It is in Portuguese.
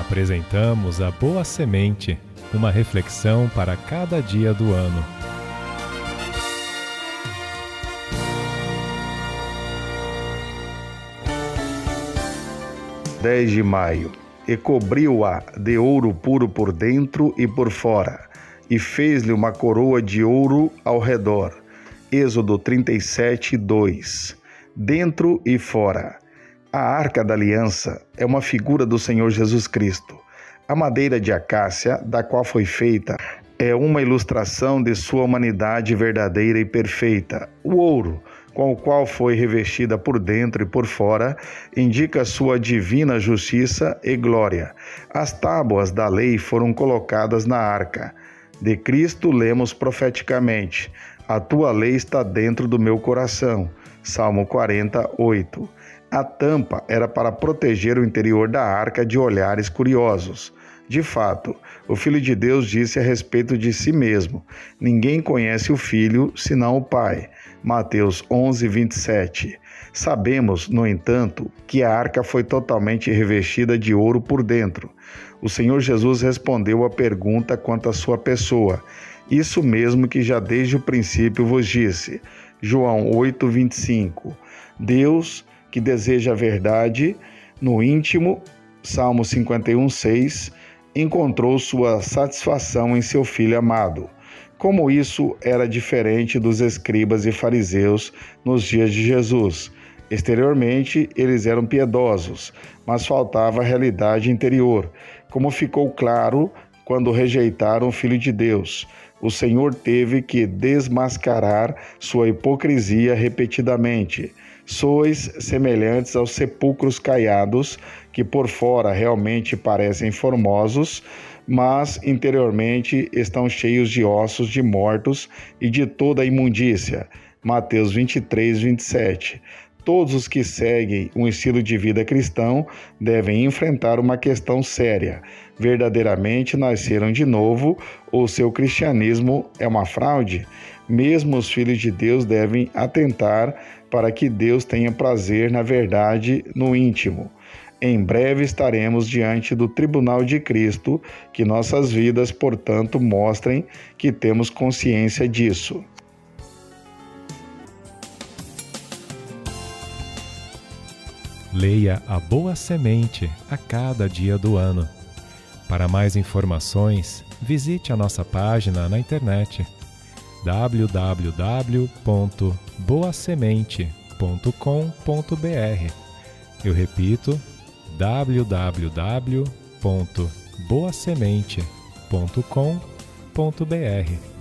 Apresentamos a Boa Semente, uma reflexão para cada dia do ano. De maio, e cobriu-a de ouro puro por dentro e por fora, e fez-lhe uma coroa de ouro ao redor. Êxodo 37, 2. Dentro e fora. A Arca da Aliança é uma figura do Senhor Jesus Cristo. A madeira de acácia, da qual foi feita, é uma ilustração de sua humanidade verdadeira e perfeita. O ouro, com o qual foi revestida por dentro e por fora, indica sua divina justiça e glória. As tábuas da lei foram colocadas na arca. De Cristo lemos profeticamente: a tua lei está dentro do meu coração. Salmo 48. A tampa era para proteger o interior da arca de olhares curiosos. De fato, o Filho de Deus disse a respeito de si mesmo: ninguém conhece o Filho senão o Pai. Mateus 11, 27. Sabemos, no entanto, que a arca foi totalmente revestida de ouro por dentro. O Senhor Jesus respondeu à pergunta quanto à sua pessoa: isso mesmo que já desde o princípio vos disse. João 8, 25. Deus, que deseja a verdade no íntimo, Salmo 51, 6, encontrou sua satisfação em seu Filho amado. Como isso era diferente dos escribas e fariseus nos dias de Jesus. Exteriormente, eles eram piedosos, mas faltava a realidade interior, como ficou claro quando rejeitaram o Filho de Deus. O Senhor teve que desmascarar sua hipocrisia repetidamente. Sois semelhantes aos sepulcros caiados, que por fora realmente parecem formosos, mas interiormente estão cheios de ossos de mortos e de toda a imundícia. Mateus 23, 27. Todos os que seguem um estilo de vida cristão devem enfrentar uma questão séria: verdadeiramente nasceram de novo ou seu cristianismo é uma fraude? Mesmo os filhos de Deus devem atentar para que Deus tenha prazer na verdade no íntimo. Em breve estaremos diante do tribunal de Cristo, que nossas vidas, portanto, mostrem que temos consciência disso. Leia a Boa Semente a cada dia do ano. Para mais informações, visite a nossa página na internet www.boasemente.com.br. Eu repito, www.boasemente.com.br.